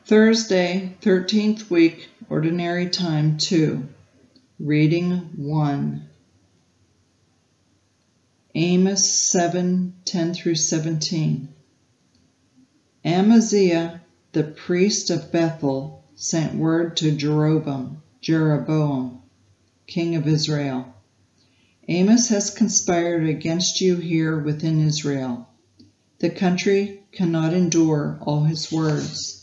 Thursday, 13th week, Ordinary Time 2. Reading 1. Amos 7:10-17. Amaziah, the priest of Bethel, sent word to Jeroboam, king of Israel. Amos has conspired against you here within Israel. The country cannot endure all his words.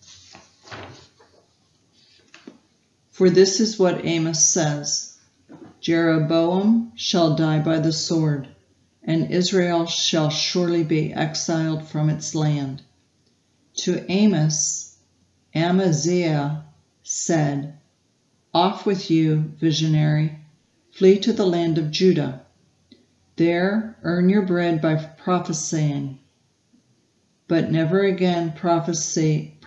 For this is what Amos says: Jeroboam shall die by the sword, and Israel shall surely be exiled from its land. To Amos, Amaziah said, Off with you, visionary, flee to the land of Judah. There earn your bread by prophesying, but never again prophesy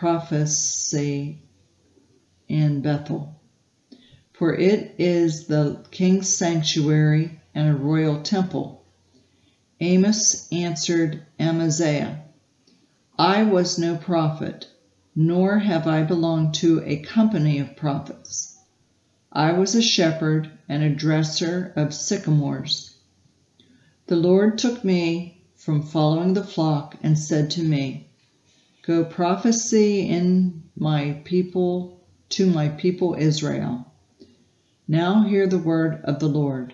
in Bethel. For it is the king's sanctuary and a royal temple. Amos answered Amaziah, I was no prophet, nor have I belonged to a company of prophets. I was a shepherd and a dresser of sycamores. The Lord took me from following the flock and said to me, Go prophesy to my people Israel. Now hear the word of the Lord.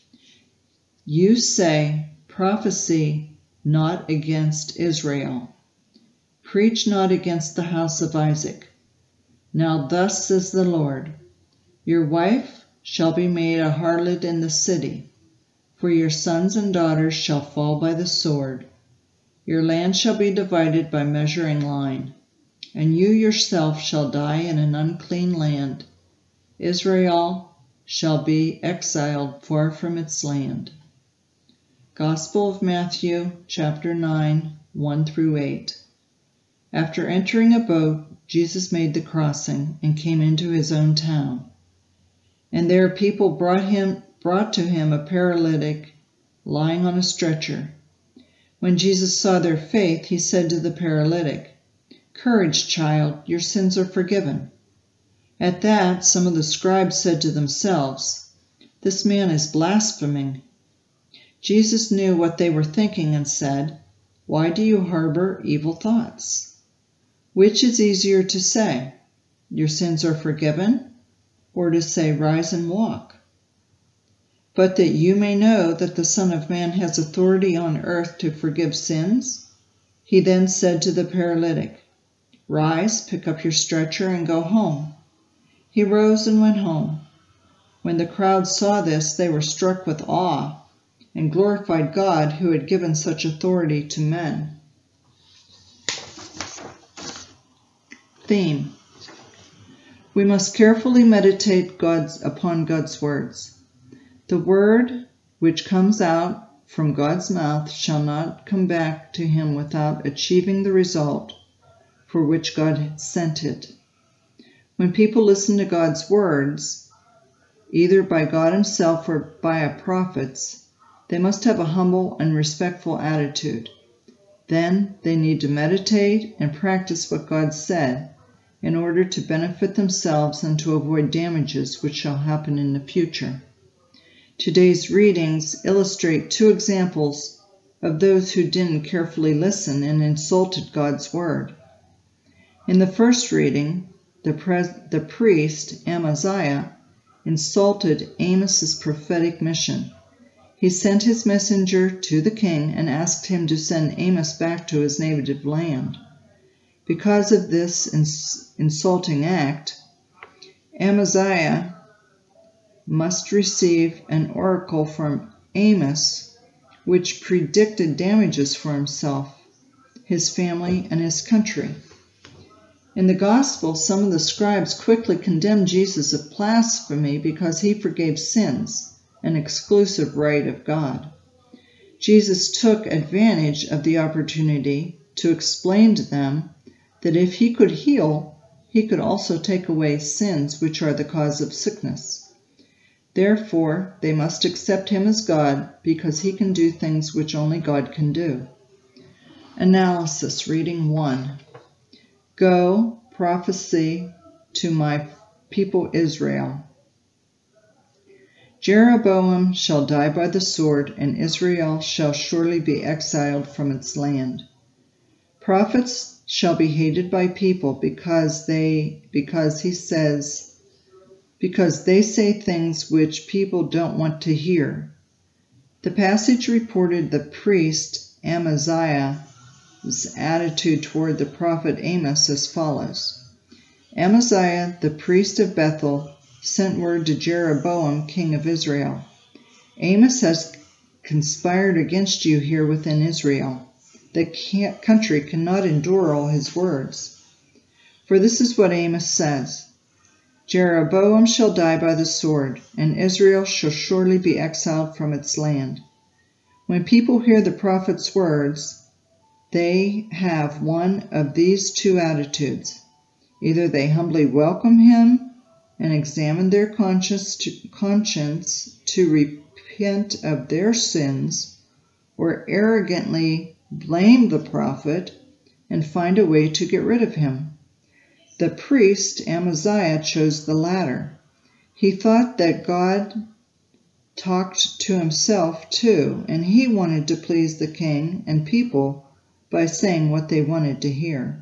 You say, Prophesy not against Israel. Preach not against the house of Isaac. Now thus says the Lord, Your wife shall be made a harlot in the city, for your sons and daughters shall fall by the sword. Your land shall be divided by measuring line, and you yourself shall die in an unclean land. Israel shall be exiled far from its land. Gospel of Matthew, chapter 9, 1-8. After entering a boat, Jesus made the crossing and came into his own town. And there people brought to him a paralytic lying on a stretcher. When Jesus saw their faith, he said to the paralytic, Courage, child, your sins are forgiven. At that, some of the scribes said to themselves, This man is blaspheming. Jesus knew what they were thinking and said, Why do you harbor evil thoughts? Which is easier to say, Your sins are forgiven, or to say, Rise and walk? But that you may know that the Son of Man has authority on earth to forgive sins, he then said to the paralytic, Rise, pick up your stretcher, and go home. He rose and went home. When the crowd saw this, they were struck with awe and glorified God who had given such authority to men. Theme: We must carefully meditate upon God's words. The word which comes out from God's mouth shall not come back to him without achieving the result for which God sent it. When people listen to God's words, either by God himself or by prophets, they must have a humble and respectful attitude. Then they need to meditate and practice what God said in order to benefit themselves and to avoid damages which shall happen in the future. Today's readings illustrate two examples of those who didn't carefully listen and insulted God's word. In the first reading, the priest, Amaziah, insulted Amos's prophetic mission. He sent his messenger to the king and asked him to send Amos back to his native land. Because of this insulting act, Amaziah must receive an oracle from Amos, which predicted damages for himself, his family, and his country. In the Gospel, some of the scribes quickly condemned Jesus of blasphemy because he forgave sins, an exclusive right of God. Jesus took advantage of the opportunity to explain to them that if he could heal, he could also take away sins which are the cause of sickness. Therefore, they must accept him as God because he can do things which only God can do. Analysis, reading 1. Go, prophecy to my people Israel. Jeroboam shall die by the sword, and Israel shall surely be exiled from its land. Prophets shall be hated by people because they say things which people don't want to hear. The passage reported the priest Amaziah's attitude toward the prophet Amos as follows. Amaziah, the priest of Bethel, sent word to Jeroboam, king of Israel. Amos has conspired against you here within Israel. The country cannot endure all his words. For this is what Amos says. Jeroboam shall die by the sword, and Israel shall surely be exiled from its land. When people hear the prophet's words, they have one of these two attitudes. Either they humbly welcome him and examine their conscience to repent of their sins, or arrogantly blame the prophet and find a way to get rid of him. The priest Amaziah chose the latter. He thought that God talked to himself too, and he wanted to please the king and people by saying what they wanted to hear.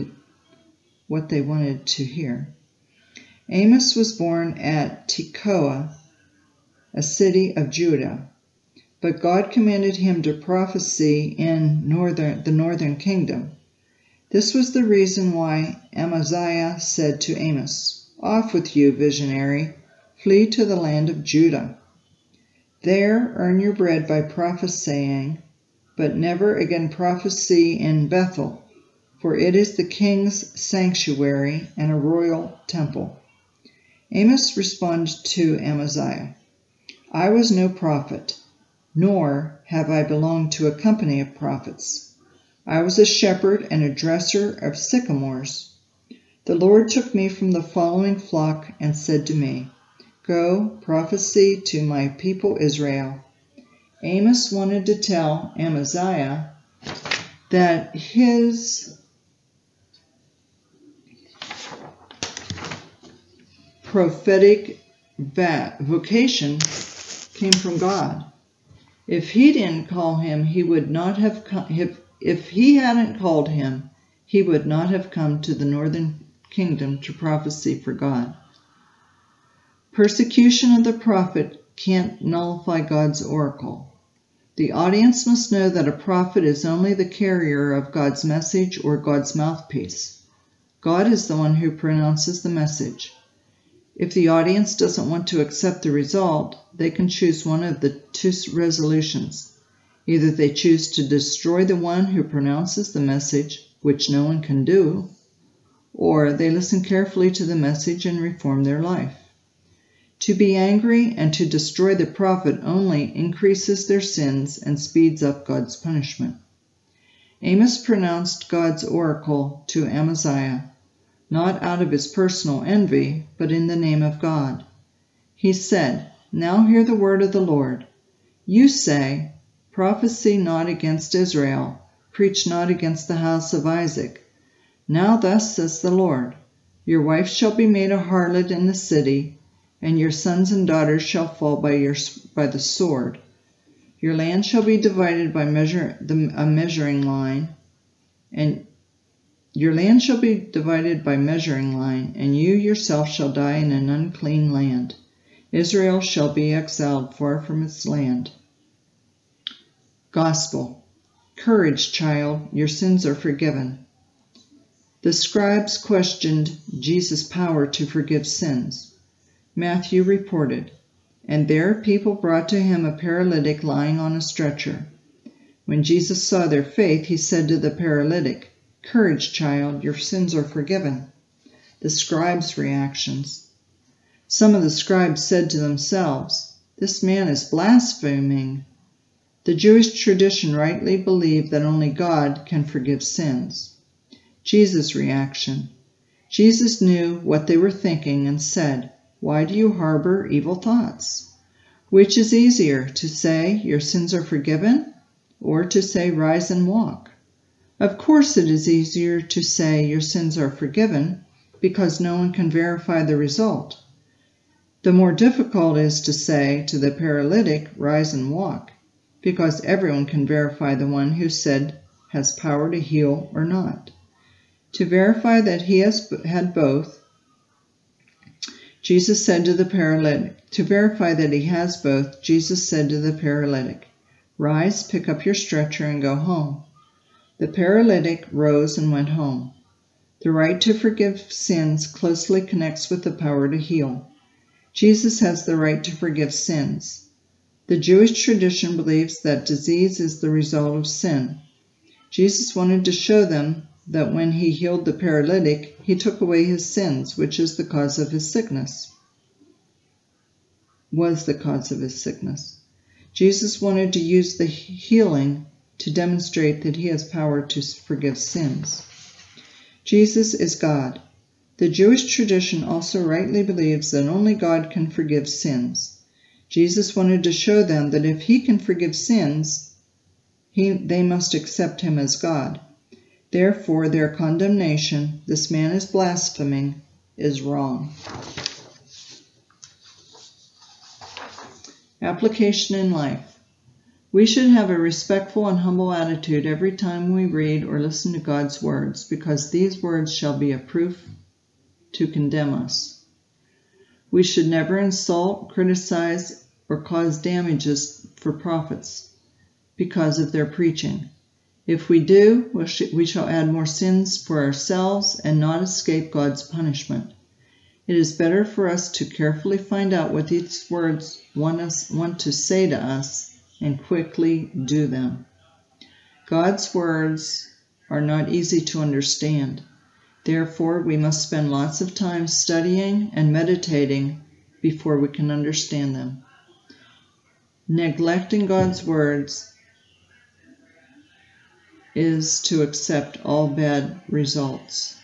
Amos was born at Tekoa, a city of Judah, but God commanded him to prophesy in the northern kingdom. This was the reason why Amaziah said to Amos, "Off with you, visionary, flee to the land of Judah. There earn your bread by prophesying, but never again prophesy in Bethel, for it is the king's sanctuary and a royal temple." Amos responded to Amaziah, "I was no prophet, nor have I belonged to a company of prophets. I was a shepherd and a dresser of sycamores. The Lord took me from the following flock and said to me, 'Go, prophesy to my people Israel.'" Amos wanted to tell Amaziah that his prophetic vocation came from God. If he didn't call him, he would not have come. If he hadn't called him, he would not have come to the northern kingdom to prophesy for God. Persecution of the prophet can't nullify God's oracle. The audience must know that a prophet is only the carrier of God's message or God's mouthpiece. God is the one who pronounces the message. If the audience doesn't want to accept the result, they can choose one of the two resolutions. Either they choose to destroy the one who pronounces the message, which no one can do, or they listen carefully to the message and reform their life. To be angry and to destroy the prophet only increases their sins and speeds up God's punishment. Amos pronounced God's oracle to Amaziah, not out of his personal envy, but in the name of God. He said, "Now hear the word of the Lord. You say, 'Prophesy not against Israel, preach not against the house of Isaac.' Now thus says the Lord, your wife shall be made a harlot in the city, and your sons and daughters shall fall by the sword. Your land shall be divided by a measuring line, and your land shall be divided by measuring line, and you yourself shall die in an unclean land. Israel shall be exiled far from its land." Gospel. Courage, child, your sins are forgiven. The scribes questioned Jesus' power to forgive sins. Matthew reported, "And there people brought to him a paralytic lying on a stretcher. When Jesus saw their faith, he said to the paralytic, 'Courage, child, your sins are forgiven.'" The scribes' reactions. Some of the scribes said to themselves, "This man is blaspheming." The Jewish tradition rightly believed that only God can forgive sins. Jesus' reaction. Jesus knew what they were thinking and said, "Why do you harbor evil thoughts? Which is easier, to say, 'Your sins are forgiven,' or to say, 'Rise and walk'? Of course it is easier to say, 'Your sins are forgiven,' because no one can verify the result. The more difficult is to say to the paralytic, rise and walk, because everyone can verify the one who said has power to heal or not. To verify that he has had both, Jesus said to the paralytic, rise, pick up your stretcher and go home. The paralytic rose and went home. The right to forgive sins closely connects with the power to heal. Jesus has the right to forgive sins. The Jewish tradition believes that disease is the result of sin. Jesus wanted to show them that when he healed the paralytic, he took away his sins, which is the cause of his sickness. Jesus wanted to use the healing to demonstrate that he has power to forgive sins. Jesus is God. The Jewish tradition also rightly believes that only God can forgive sins. Jesus wanted to show them that if he can forgive sins, they must accept him as God. Therefore, their condemnation, this man is blaspheming, is wrong. Application in life. We should have a respectful and humble attitude every time we read or listen to God's words, because these words shall be a proof to condemn us. We should never insult, criticize, or cause damages for prophets because of their preaching. If we do, we shall add more sins for ourselves and not escape God's punishment. It is better for us to carefully find out what these words want to say to us and quickly do them. God's words are not easy to understand. Therefore, we must spend lots of time studying and meditating before we can understand them. Neglecting God's words is to accept all bad results.